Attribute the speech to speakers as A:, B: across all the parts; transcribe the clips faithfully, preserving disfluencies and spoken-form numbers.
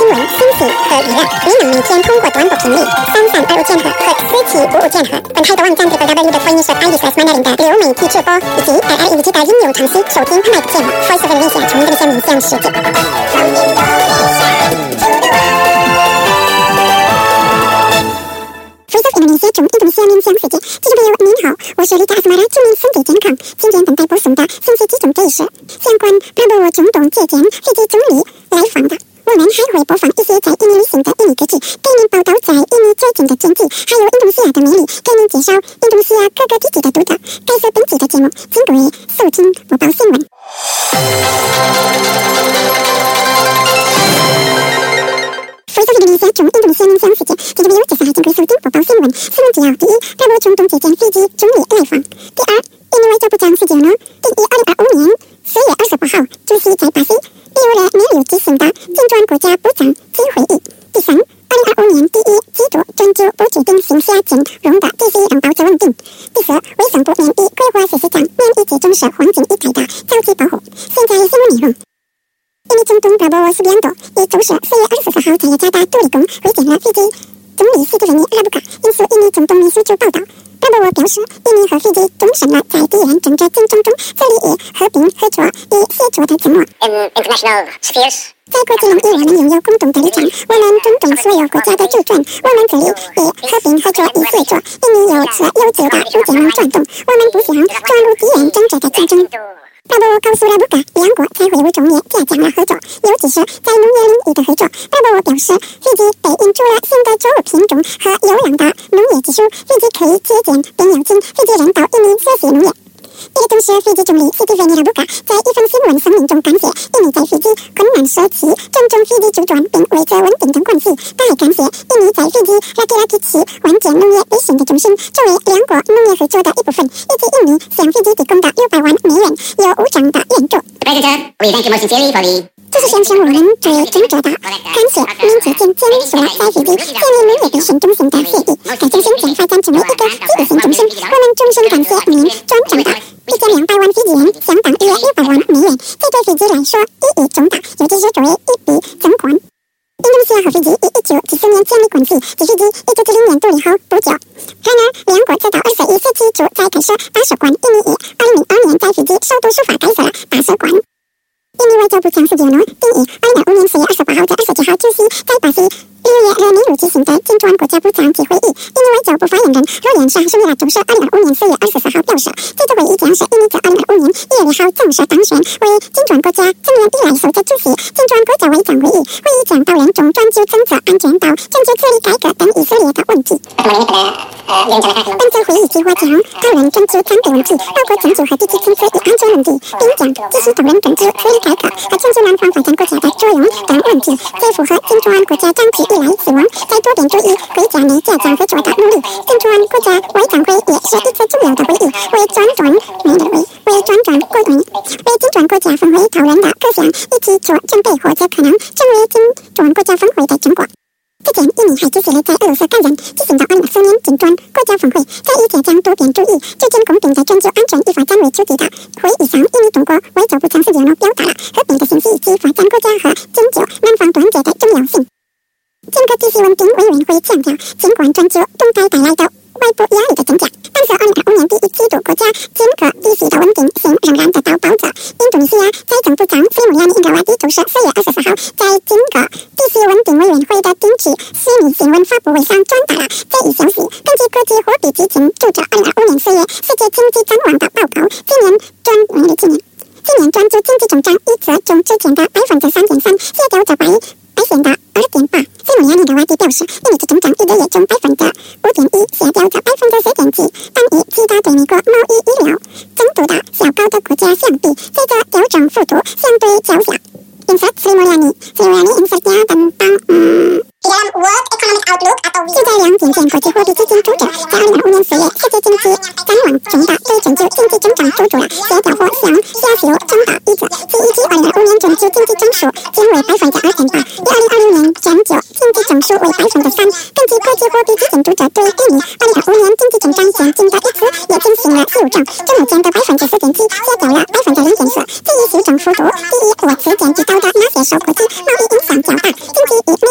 A: 新闻、新奇和娱乐，你能每天通过短波频率三三二五键赫和四七五五键赫，本台的网站 double-u double-u double-u 的 voice of Alice Mandarin 的流媒体直播，以及 at L E V G 的音游长期收听拍卖的节目 Voice of Indonesia 从你的理想面向世界。Voice of Indonesia 从印度尼西亚面向世界，听众朋友您好，我是丽塔阿斯玛拉，祝您身体健康。今天本台播送的分析几种这一事，相关prabowo总统接见斐济总理来访的。我们还会播放一些在印尼旅行的印尼歌曲，给您报道在印尼最近的经济，还有印度尼西亚的魅力，给您介绍印度尼西亚各个地区的独特。感谢本期的节目，请各位收听播报新闻。Voice of Indonesia 从印度尼西亚面向世界，听众朋友接下来请各位收听播报新闻。新闻主要：第一，prabowo总统接见斐济总理来访；第二，印尼外交部长斯吉诺定于二零二五年四月二十八号出席在巴西秘鲁的没有举行的金砖国家部长级会议。第三，二零二五年第一季度专注不决定性下金融的继续让保持稳定。第四，卫生部年底规划实施将免疫接种是黄金一代的早期保护。现在新闻内容。印尼总统prabowo subianto于周四四月二十四号在雅加达杜里宫会见了斐济总理西迪维尼拉布卡。引述印尼总统秘书处报道，prabowo表示，印尼和斐济终身了在地缘政治竞争中致力于和平合作与协作的承诺。
B: In international spheres,
A: 在国际领域，我们拥有共同的立场，我们尊重所有国家的主权，我们致力于和平合作与协作。印尼有此悠久的不坚转动，我们不想转入地缘政治的竞争。prabowo告诉拉布卡，两国在会晤中也加强了合作，尤其是在农业领域的合作。prabowo表示，斐济被引入了新的作物品种和优良的农业技术，斐济可以借鉴并邀请斐济人到印尼学习农业。与此同时，斐济总理西迪维尼拉布卡在一份新闻声明中感谢印尼在斐济困难时期尊重斐济主权并维持稳定的关系。他还感谢印尼在斐济拉基拉基奇完建农业卫星的中心，作为两国农业合作的一部分，以及印尼向斐济提供的六百万美元有无偿的援助。
B: President, we thank you most sincerely for the
A: 这是向我们最真挚的感谢，并且签签署了在斐济建立农业培训中心的协议。该中心将发展成为一个技术性中心。我们衷心感谢您专程的一千两百万斐济元，相当于六百万美元，这对斐济来说意义重大，尤其是作为一笔赠款。印度尼西亚和斐济于一九七四年建立关系，自斐济一九七零年独立后不久。然而，两国直到二十一世纪初才开设大使馆。印尼于二零零二年在斐济首都苏法开设了大使馆。印尼外交部长斯吉诺定于二零二五年四月二十八号至二十九号出席在巴西六月和秘鲁举行的金砖国家部长级会议。印尼外交部发言人罗延沙苏米拉周四二零二五年四月二十四号表示，这次会议将是印尼自二零二五年一月六号正式当选为金砖国家成员以来首次出席金砖国家外长会议。会议将讨论从专注政策安全到政治处理改革等一系列的问题。本次会议计划将讨论政治三个问题，包括政治和地区政策与安全问题，并将继续讨论政治处理改革和庆祝南方发展国家的作用等问题。这符合金砖国家长期以来希望在多边主义国家内加强合作的努力。金砖国家外长会也是一次重要的会议，为专专美的会为专专国会为金砖国家峰会讨论的各项一起做准备，或者可能成为金砖国家峰会的成果。之前，印尼还支持了在俄罗斯感染举行的二零二四年金砖国家峰会，在以加强多边主义、促进公平的全球安全与发展为主题的会议上，印尼中国外交部长斯吉诺表达了和平的信息以及发展国家和拯救南方团结的重要性。整个地区稳定委员会强调，尽管专注动态带来的外部压力的增加，但是二零二五年第一季度国家整个地区的稳定性仍然得到保障。印度尼西亚财政部长斯里穆亚尼·英格瓦迪周四四月二十四号在整个地区稳定委员会的定期虚拟新闻发布会上转达了这一消息。根据国际货币基金注册二零二五年四月世界经济展望的报告，今年专嗯今年今年专注经济增长预测从之前的百分之三点三下调至百百分之二点八。斯里穆亚尼·英格瓦迪表示，印尼的增长一个月从百分之五点一下调至百分之四点七，但与其他对美国贸易医疗程度的较高的国家相比，这个调整幅度相对较小。因此，斯里穆亚尼斯里穆亚尼 insertnya tentang hmm,
B: di dalam World Economic Outlook atau
A: 就在两点前，国际货币基金组织在二零二五年四月世界经济展望中的对全球经济增长做出了协调或向下修重大预测，其预计二零二五年全球经济增速仅为百分之二点八，比二零二六年全球经济增速为百分之三。根据国际货币基金组织对印尼二零二五年经济增长前景的预测，也进行了修正，从目前的百分之四点七下调了百分之零点四。至于修正幅度，第一，我此前提到的那些受国际贸易影响较大、经济与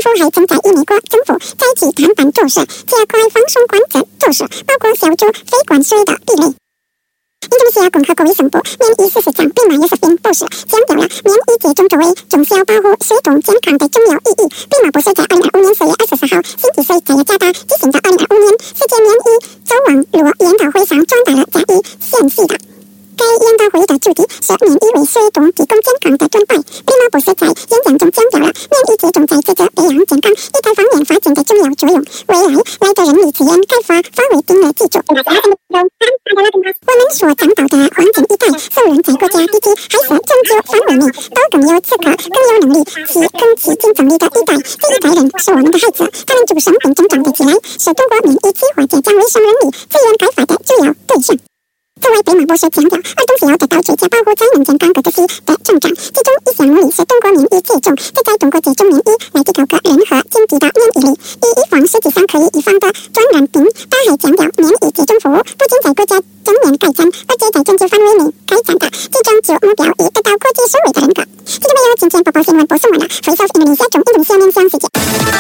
A: 府还正在与美国政府在一起谈判，措施加快放松管制措施，包括消除非关税的壁垒。印度尼西亚共和国卫生部免疫事实长比马约瑟宾博士强调了免疫接种作为重效保护水肿健康的重要意义。比马博士在二零二五年四月二十四号星期四在雅加达举行的二零二五年世界免疫周网络研讨会上转达了加以显示的。该研讨会的主题是免疫为水肿提供健康的准备。比马博士在演讲中强调了免疫接种在制作培养健康一胎方面发展的重要作用，未来来的人力资源开发发挥定了基础。我们所倡导的环境一代，无论在国家、地区还是全球范围内，都更有资格、更有能力其更其竞争力的一代。这一代人是我们的孩子，他们出生并成长的起来，是通过免疫计划加强卫生人力资源开发的主要对象。作为比马博士强调，儿童需要得到最佳保护才能健康各自的成长，其中一项努力是通过免疫接种，再再通过接种免疫来提高个人和经济的免疫力，以预防实际上可以预防的传染病。他还强调，免疫接种服务不仅在国家正面改善，而且在全球范围内开展的最终就目标以得到国际社会的认可。这就没有今天播报新闻播送完了，回收印度尼西亚中印度尼西亚面向世界。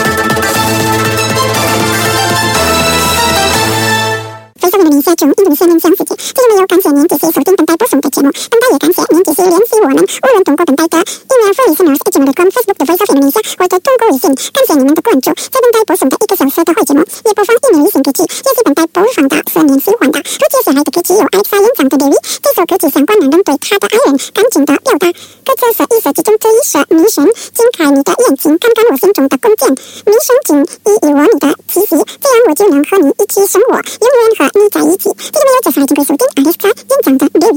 A: 回收印度尼西亚中印度尼西亚面向世界，这就没有感谢您继续收听本台播送的节目，本台也感谢您继续联系我们，无论通过本台的 email listeners at gmail dot com Facebook 的 Voice of Indonesia 或者通过微信，感谢你们的关注。在本台播送的一个小时的会节目，也播放印度微信歌曲，也是本台播放的是您喜欢的。如接下来的歌曲有 Alexa 演唱的 Dewi， 这首歌曲相关男人对他的爱人感情的表达，歌词是意识集中这一是迷神，睁开你的眼睛，看看我心中的弓箭，迷神经意义我你的气息，这样我就能和你一起生活，永远和你在一起。这就没有接下来就可以收听 Alexa 演唱的 Dewi。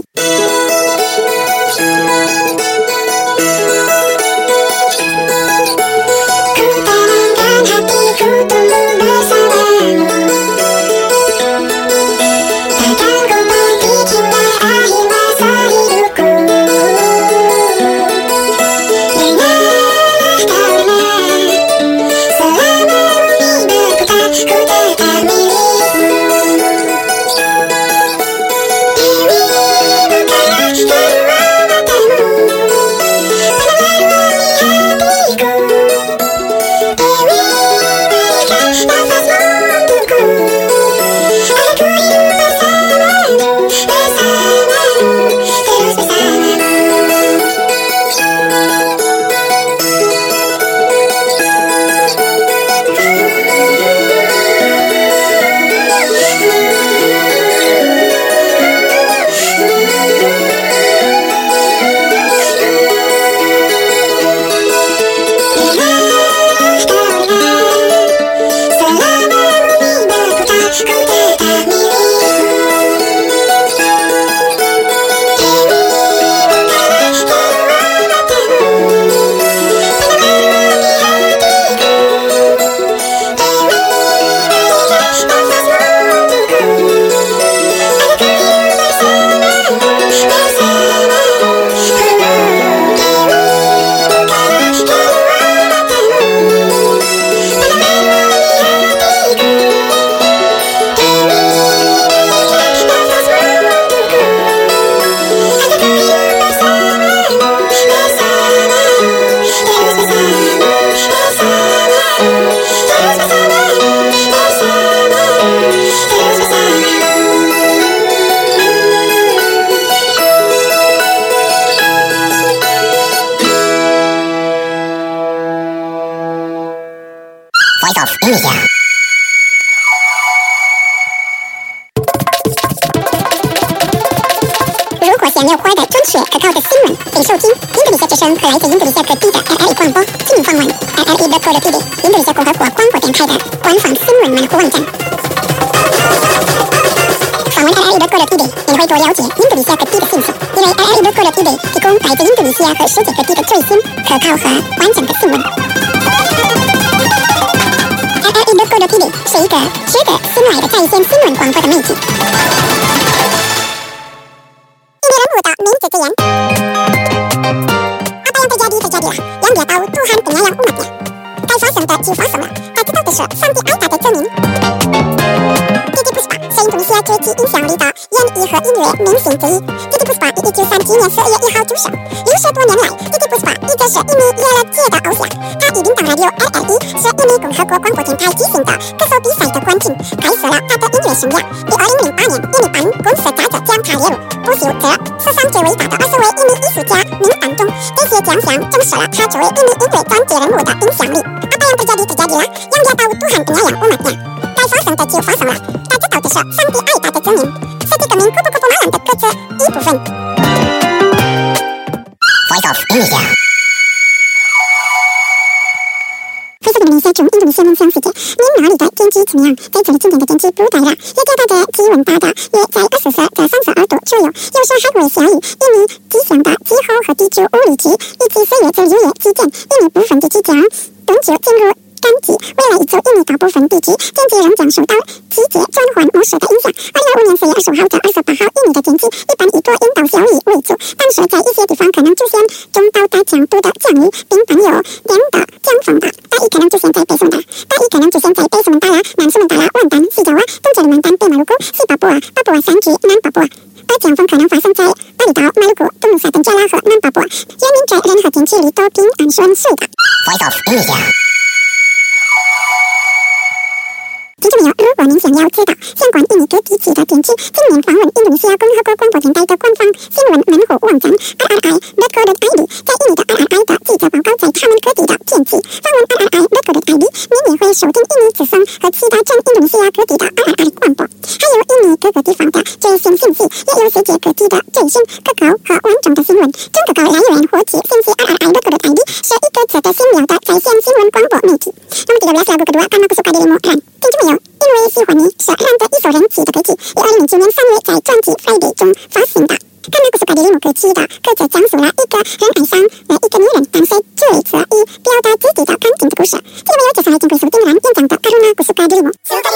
B: Voice of Indonesia。如果想要获得准确可靠的新闻，请收听印度尼西亚之声和来自印度尼西亚各地的 L L E 广播，请访问 L L E dot co dot T V 印度尼西亚共和国广播电台的官方新闻门户网站。访问 L L E dot co dot T V， 你会多了解印度尼西亚各地的信息，因为 L L E dot co dot T V 提供来自印度尼西亚和世界各地的最新、可靠和完整的新闻。L L E dot co dot T V 是一个值得信赖的在线新闻广播的媒体。印度人物的名字之言。Apa yang terjadi terjadilah, yang dia tahu Tuhan penyayang umatnya。该发生的就发生了，他知道的是上帝爱他的证明。Titiek Puspa是印度尼西亚阶级影响力的演一和音乐明星之一。D D Puspa 于一九三七年十二月一号出生。有十多年来 ，D D Puspa 一直是印尼娱乐界的偶像。他以领导 Radio L L E 是印尼共和国广播电台即兴的歌手比赛的冠军，开始了他的音乐生涯。于二零零八年，印尼颁公司杂志将他列入不朽者史上最伟大的二十位印尼艺术家名单中。这些奖项证实了他作为印尼音乐传奇人物的影响力。Apa yang terjadi terjadi lah, yang dia tahu Tuhan penyayang umatnya. 该发生的就发生了，他知道的是上帝爱他的证明。是这个名咕咕咕咕马兰的歌词一部分。Voice of Indonesia。灰色的马来西亚中印度尼西亚梦想世界，您哪里的天气怎么样？在这里今天的天气不太热，也交大着气温大的，约在二十四至三十二度左右，有时还会下雨。印尼极象的气候和地球物理区预计四月至六月期间，印尼部分地区将冬季进入干季，未来一周印尼大部分地区天气仍将受到季节转换模式的影响。二零二五年四月二十五号至二十八号，印尼的天气一般以多云到小雨为主，但是在一些地方可能出现中到大强度的降雨，并伴有连的降风的。大雨可能出现在北苏门答腊，大雨可能出现在北苏门答腊、南苏门答腊、万丹、西爪哇、东加里曼丹、北马鲁库、西巴布亚、巴布亚山区、南巴布亚。而降风可能发生在巴厘岛、马鲁库、东努沙登加拉和南巴布亚。愿您在任何天气里都平安顺遂的。Voice of Indonesia。听众朋友，如果您想要知道相关印尼各地区的天气，请您访问印度尼西亚共和国广播电台的官方新闻门户网站 r r i dot co dot i d。 在印尼的 R R I 的记者报告在他们各地的天气。访问 r r i dot co dot i d， 您也会收听印尼之声和其他全印度尼西亚各地的 R R I 广播，还有印尼各个地方的最新信息，也有世界各地的最新、可靠和完整的新闻。从可靠来源获取信息 r r i dot co dot i d 是一个值得信赖的在线新闻广播媒体。那么，tiga belas lagu kedua karena kesuka dirimu keren。听众朋友，因为喜欢你是让这一首人气的歌曲，于二零零九年三月在专辑《Friday》中发行的。karena kesuka dirimu歌曲的歌词讲述了一个人爱上了一个女人，但是却为此以表达自己的感情的故事。听众朋友，接下来请归属丁然演讲的《karena kesuka dirimu》。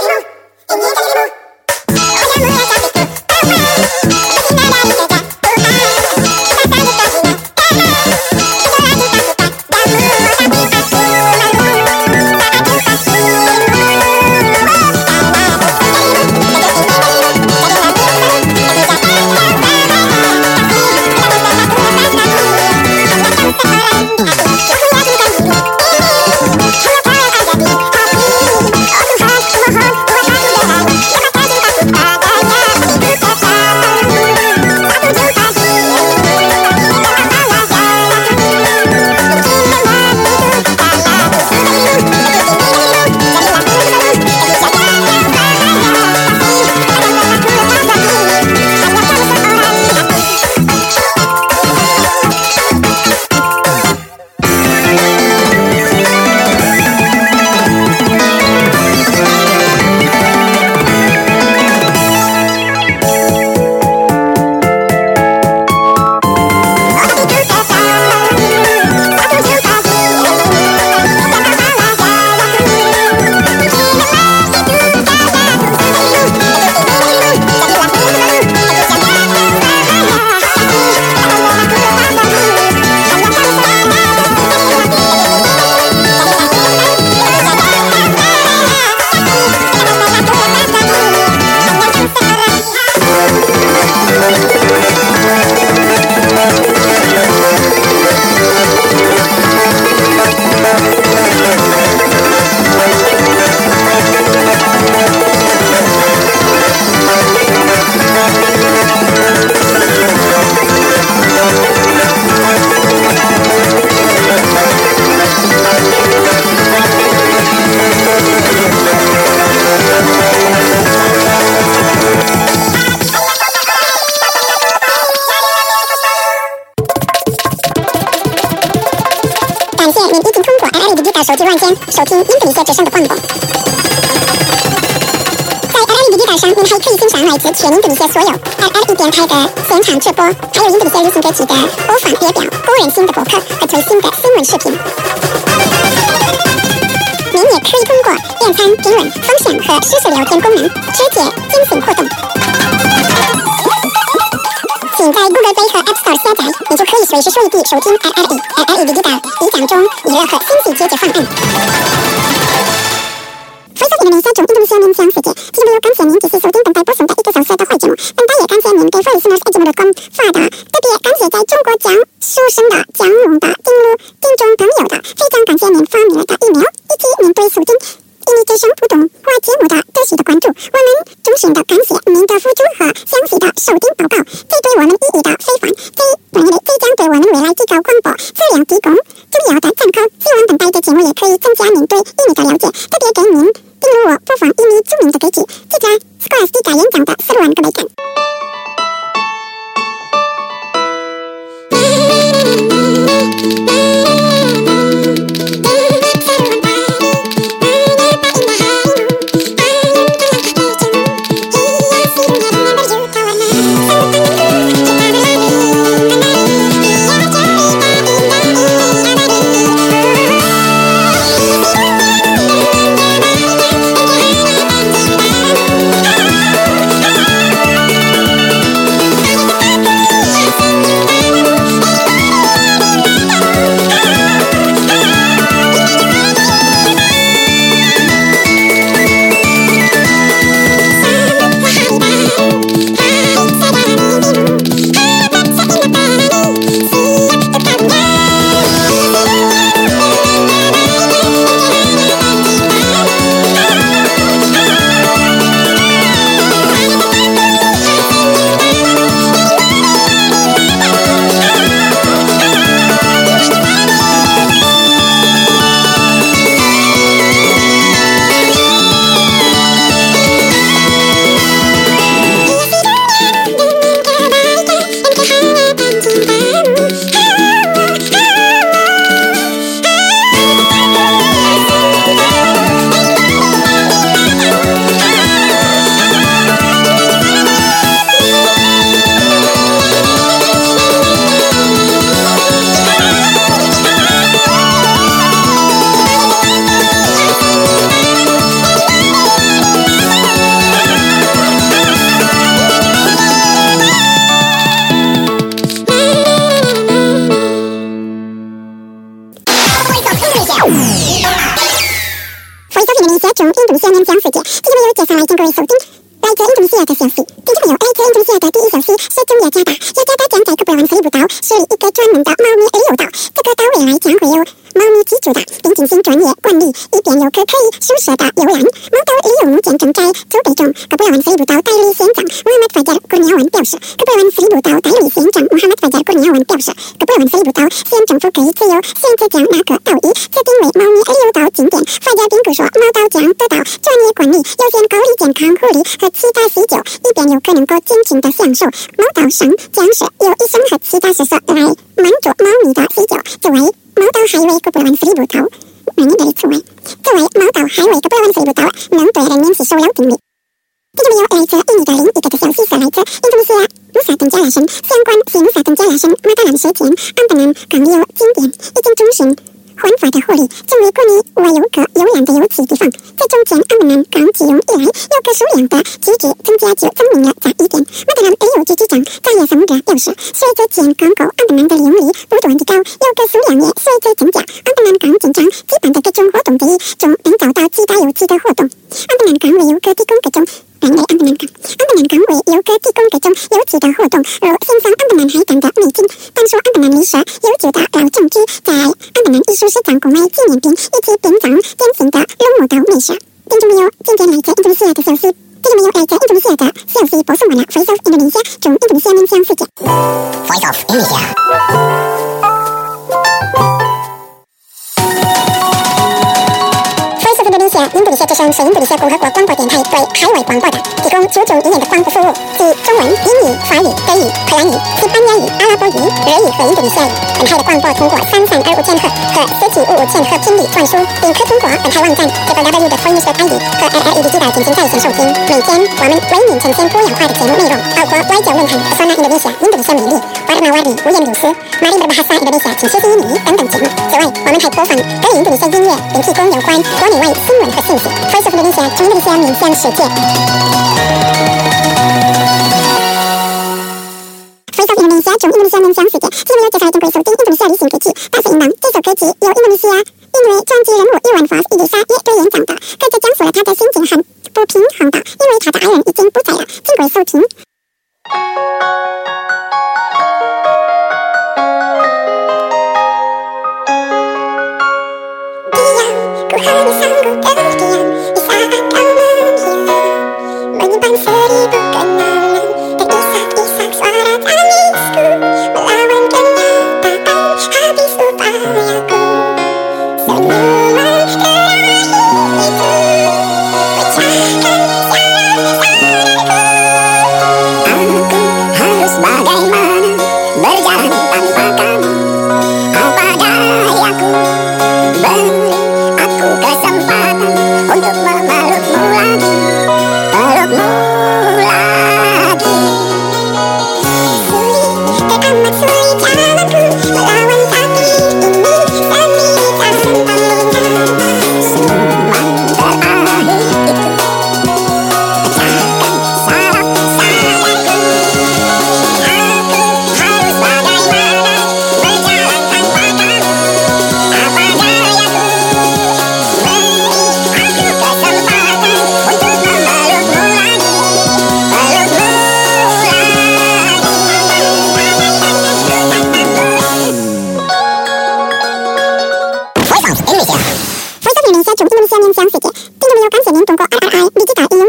B: 手机软件收听印度尼西亚之声的广播。在 L L E Digital 上，您还可以欣赏来自全印度尼西亚所有 L L E 电台的现场直播，还有印度尼西亚流行歌曲的播放列表、个人新的博客和最新的新闻视频。您也可以通过点餐、评论、分享和实时聊天功能直接进行互动。请在 Google Play 和 App Store 下载，你就可以随时随地收听 L L E L L E Digital 一讲中娱乐和信息解决方案。Voice of Indonesia中印度尼西亚梦想世界，听众朋友，感谢您继续收听本台播送的一个小时的坏节目。本台也感谢您谢 listeners at gmail dot com 发的，特别感谢在中国江苏省的江龙的丁路丁中朋友的，非常感谢您发明了的 email 以及您对收听印尼之声普通话节目的持续的关注，我们衷心的感谢您的付出和详细的收听报告，这对我们意义的非凡，这本意这将对我们未来提高广播质量提供重要的参考。希望本台的节目也可以增加您对印尼的了解，特别给您订入我播放印尼著名的歌曲记者 Scholastica 演讲的四万个美感。中印度西面讲世界，今天没有介绍来请各位收听来自印度西亚的消息。听众朋友，来自印度西亚的第一消息是中雅加达，雅加达将在科贝湾西部岛设立一个专门的猫咪旅游岛，这个岛未来将会有猫咪居住的，并进行专业管理，以便游客可以舒适的游览。猫岛旅游目前正在筹备中。科贝湾西部岛代理县长穆罕默德·法加尔·古尼亚文表示，科贝湾西部岛代理县长穆罕默德·法加尔·古尼亚文表示，科贝湾西部岛县政府可以自由选择将哪个岛屿指定为猫咪旅游岛景点。法加尔并说，猫岛将得到专业管理，优先考虑健康护理和其他需求，以便游客能够尽情的享受。猫岛上将是由医生和其他设施来满足猫咪的需求。作为猫岛海为科贝湾西部岛每年的作为作为猫岛海为科贝湾西部岛能对人民吸收有定力。这就没有来自印尼的另一个的消息是来自印度尼西亚努萨登加拉省相关是努萨登加拉省马达兰水田安德南港游景点已经中旬环法的护理，成为国内外游客游览的游憩地方。在中间安德南港启用以来，游客数量的急剧增加就证明了这一点。马德兰旅游局局长扎耶萨姆德表示，随着建港口，安德南的利用率不断提高，游客数量也随之增加。安德南港经常举办的各种活动之一中，能找到其他有趣的活动。安德南港为游客提供各种人类安德南港，安德南港为游客提供各种有趣的活动，如欣赏安德南海港的美景，探索安德南历史悠久的老证据，在安德南艺术市场购买纪念品，以及品尝典型的龙目岛美食。听众朋友，今天来自印度尼西亚的消息，听众朋友来自印度尼西亚的消息播送完了。Voice of Indonesia 中印度尼西亚面向世界。Voice of Indonesia。印度尼西亚，印度尼西亚之声是印度尼西亚共和国广播电台对海外广播的提供九种语言的广播服务，即中文、英语、法语、德语、克兰语、西班牙语、阿拉伯语、日语和印度尼西亚语。本台的广播通过三三二五千赫和四七五五千赫频率传输，并可通过本台网站 double u double u double u 的 voice dot I D 和 L L E D 机台进行在线收听。每天我们为您呈现多样化的节目内容，包括外交论坛、Pesona Indonesia、印度尼西亚魅力、Warna-Warni、五颜六色、Mari Berbahasa Indonesia 请学习印尼等等节目。此外，我们还播放各印度尼西亚音乐，并提供有关国内外新闻和信息。Voice of Indonesia 从印度尼西亚面向世界。Voice of Indonesia 从印度尼西亚面向世界。今天没有介绍中国收听印度尼西亚旅行歌曲《大水银囊》。这首歌曲由印度尼西亚因为传奇人物伊万法伊丽莎耶格演讲的，歌者讲述了他的心情很不平衡的，因为他的爱人已经不在了。请各位收听。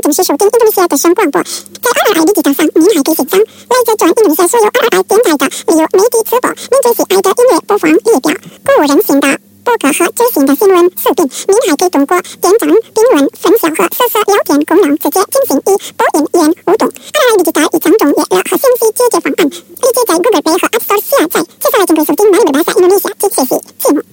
B: 同时收听印度尼西亚之声广播。在 R R I 的地道上，您还可以欣赏来自全印度尼西亚所有 R R I 电台的旅游媒体直播，您最喜爱的音乐播放列表，个人性的播客和最新的新闻速递。您还可以通过点赞、评论、分享和搜索聊天功能直接进行与播音员互动。R R I 的地道以强种列表和信息解决方案，立即在 Google Play 和 App Store 下载。接下来请各位收听马里巴萨印度尼西亚这学习节目。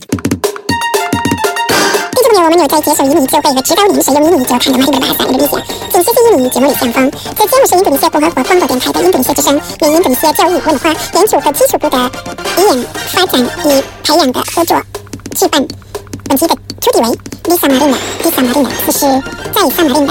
B: 听众朋友，我们有在接受印尼教会和指导您使用印尼教看的马里巴萨印度尼西亚，请学习印尼节目李相峰。这节目是印度尼西亚共和国广播电台的印度尼西亚之声，为印度尼西亚教育、文化、研究和基础部的语言发展与培养的合作举办。本期的主题为迪萨马琳达，迪萨马琳达，此时在萨马琳达。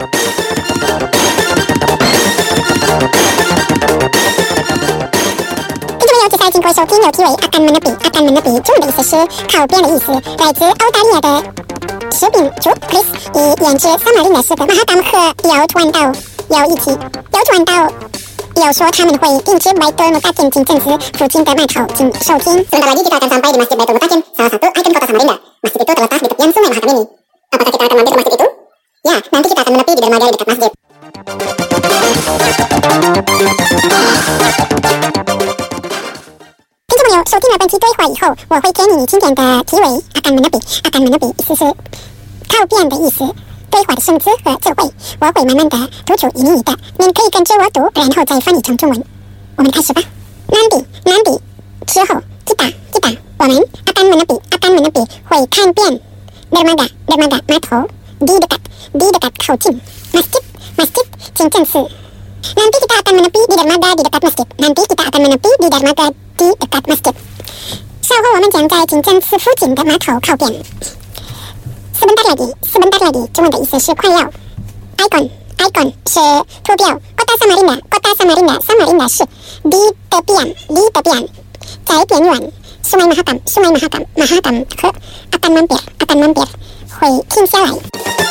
B: 听众朋友，接下来经过收听有题为阿甘门的比，阿甘门的比中文的意思是靠边的意思，来自澳大利亚的食品主 Chris 以研制萨马琳达诗歌马哈甘和姚传道姚一起，姚传道要说他们会定制买的诺大件进镇子附近的码头进收听。Sementara lagi kita akan sampai di masjid Baitul Mutakin, salah satu ikon kota Samarinda. Masjid itu terletak di tepian sungai Mahakam ini. Apakah kita akan mampir ke masjid itu? Ya, nanti kita akan menepi di dermaga di dekat masjid. 听众朋友，收听了本期对话以后，我会给你今天的题为阿甘门的比，阿甘门的比意思是靠边的意思。对话的生词和词汇，我会慢慢的读出一名一的，您可以跟着我读，然后再翻译成中文。我们开始吧。南比，南比之后，吉打，吉打，我们阿甘门的比，阿甘门的比会看遍dermaga，dermaga码头 ，di dekat，di dekat 靠近 ，masjid，masjid 清真寺。Nanti kita akan menepi di dermaga di dekat masjid. Nanti kita akan menepi di dermaga di dekat masjid. 稍后我们将在清真寺附近的码头靠边。Sebentar lagi, sebentar lagi 中文的意思是快要。Icon, icon 是图标。Kota Samarinda, Kota Samarinda, Samarinda 是 di tepian, di tepian 在边缘。Sungai Mahakam, Sungai Mahakam, Mahakam 河 akan mampir, akan mampir 会停下来。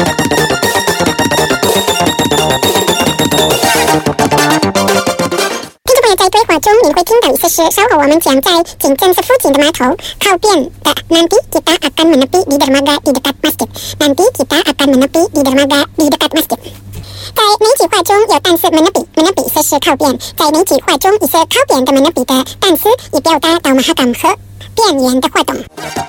B: 在对话中，你会听到意思是稍后我们将在清真寺附近的码头靠边的 Nanti kita akan menepi di dermaga di dekat masjid. Nanti kita akan menepi di dermaga di dekat masjid. 在每句话中有单词 menepi， menepi 意思是靠边。在每句话中，意思靠边的 menepi 的单词以表达到Mahakam和边缘的活动。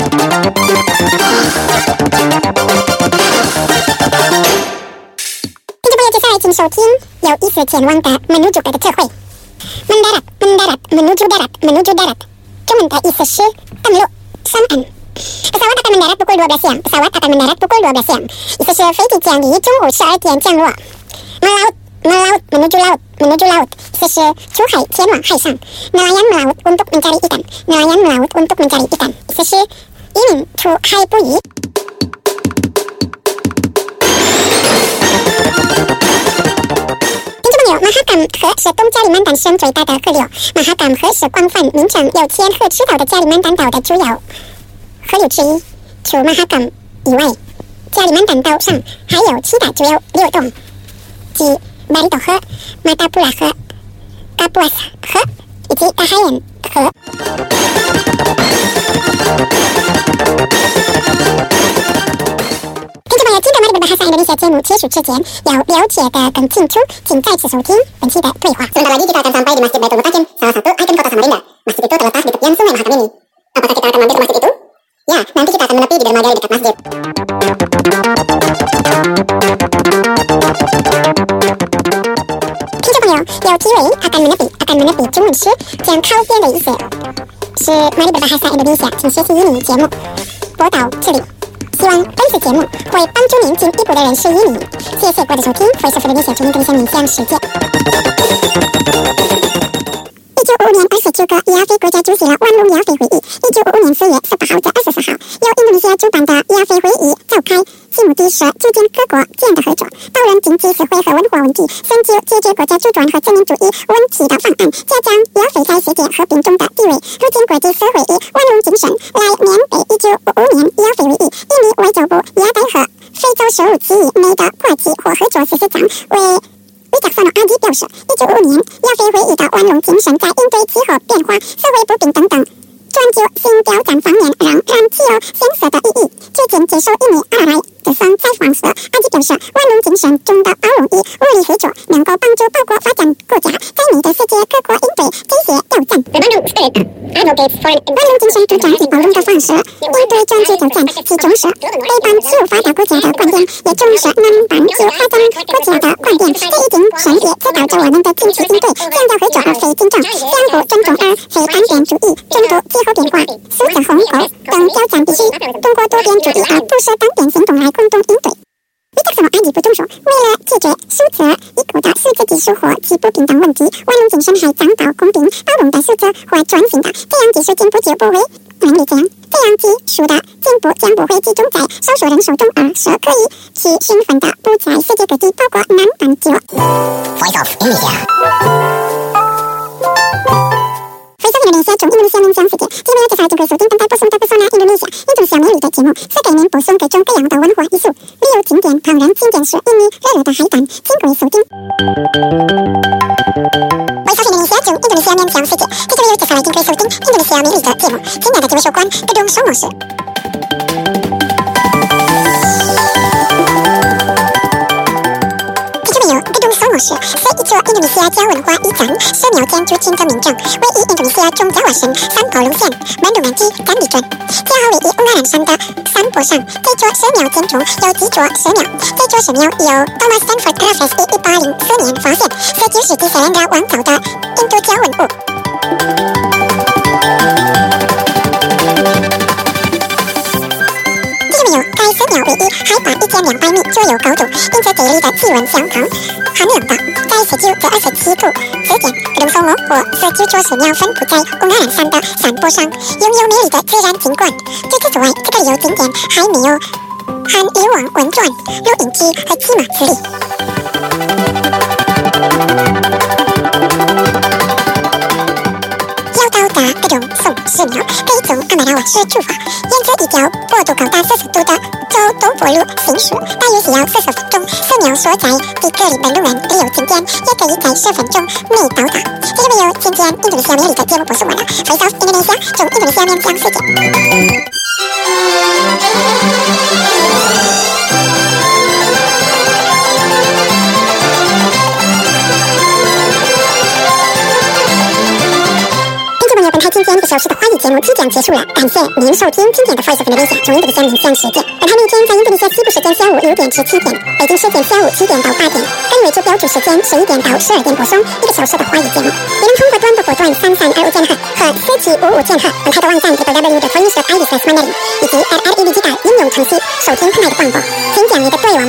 B: 听众朋友，接下来请收听有意思前往的 menuju 的词汇。Mendarat, mendarat, menuju darat, menuju darat. 中文的意思是登陆、上岸。Pesawat akan mendarat pukul dua belas siang. Pesawat akan mendarat pukul dua belas siang. 意思是飞机将于中午十二点降落。Melaut, melaut, menuju laut, menuju laut. 意思是出海前往海上。Nelayan melaut untuk mencari ikan. Nelayan melaut untuk mencari ikan. 意思是渔民出海捕鱼。Mahakam 河是东加里曼丹省最大的河流。Mahakam 河是广泛名称有千河赤道的加里曼丹岛的主要河流之一。除 Mahakam 以外，加里曼丹岛上还有其他主要流动，即巴里多河、马达布拉河、卡布瓦萨河以及大海恩河。记得马里巴哈萨印度尼西亚节目结束之前，要了解的更清楚，请再次收听本期的对话。Sebentar lagi kita akan sampai di masjid Baitul Mutakin, salah satu ikon kota Samarinda. Masjid itu terletak di tepian sungai Mahakam ini. Apakah kita akan mampir ke masjid itu? Ya, nanti kita akan menepi di dermaga di dekat masjid. 听众朋友，有题为 akan menepi, akan menepi 中文是将靠边的意思，是马里巴哈萨印度尼西亚请学习印尼节目播到这里。希望本次节目会帮助您进一步的认识印尼。谢谢各位的收听，会是福利尼小祝您更向您向世界。一九五五年二十九个亚非国家出席了万隆亚非会议。一九五五年四月十八号至二十四号，由印度尼西亚主办的亚非会议召开，其目的是促进各国间的合作，讨论经济社会和文化问题，寻求解决国家主权和殖民主义问题的方案，加强亚非在世界和平中的地位，促进国际社会以万隆精神来面对一九五五年亚非会议。印尼外交部亚太和非洲事务区域内的国际和合作事实长为维加索诺阿吉表示，一九五五年亚非会议的万隆精神在应对气候变化、社会不平等等专注新挑战方面仍然具有显色的意义。最近接受印尼 R R I 的访采访时，阿吉表示，万隆精神中的包容与物理合作能够帮助包括发展国家在内的世界各国应对这些挑战。万隆精神主张以包容的方式应对全球挑战，其重视陪伴所有发达国家的观点，也重视能帮助发展国家的观点。这已经深切指导着我们的经济应对，强调合作而非竞争，相互尊重而非单边主义，中度气候变化、数字鸿沟等挑战必须通过多边主义而不是单边行动来共同应对。为这个阿吉补充说，为了解决数字一国的数字技术和极不平等问题，万隆精神还倡导公平包容的数字和专心的这样技术进步就不会能力这样，这样技术的进步将不会集中在少数人手中，而是可以去均分的布在世界各地，包括南半球。
C: Voice of Indonesia。
B: Voice of Indonesia 中印度尼西亚面向世界，今日介紹正規收聽本台播送的不說那印度尼西亞印度尼西亞美麗的節目，是給您播送各種各樣的文化藝術、旅遊景點、唐人景點是印尼熱熱的海灘，請各位收聽。Voice of Indonesia 中印度尼西亞面向世界，今日介紹正規收聽印度尼西亞美麗的節目，今日的節目收官各種收模式。模式是一座印度尼西亚教文化遗产寺庙建筑群的名称，位于印度尼西亚中加瓦省三坡龙县门鲁曼基甘地村，恰好位于乌拉兰山的山坡上。这座寺庙建中有几座寺庙，这座寺庙由 Thomas Stanford Raffles 于一八零四年发现，是旧世纪塞兰达王朝的印度教文物。该寺庙位于海拔一千两百米左右高度，因此这里的气温相当寒冷的。在十九至二十七度之间，各种松木或十九座寺庙分布在乌拉兰山的山坡上，拥有美丽的自然景观。除此之外，这个旅游景点还没有含渔网温泉、露营区和骑马之旅。到达各种宋寺庙可以从阿马拉瓦市出发，沿着一条坡度高达四十度的州东坡路行驶，大约需要四十分钟。寺庙所在的格里本路人旅游景点也可以在十分钟内到达。这就没有今天印度尼西亚美丽的节目播送完了。Voice of Indonesia 中印度尼西亚面向世界。本台今天一小时的华语节目即将结束了，感谢您收听今天的 Voice of Indonesia 中印度尼西亚面向世界。本台每天在印度尼西亚西部时间下午六点至七点，北京时间下午七点到八点，跟维州标准时间十一点到十二点播送一个小时的华语节目。你能通过短波波段三三二五键汉和四七五五键汉，本台的网站 double-u double-u double-u dot voice of i d slash mandarin 以及 at r e d 大应用程序收听本台的广播。请将你的队网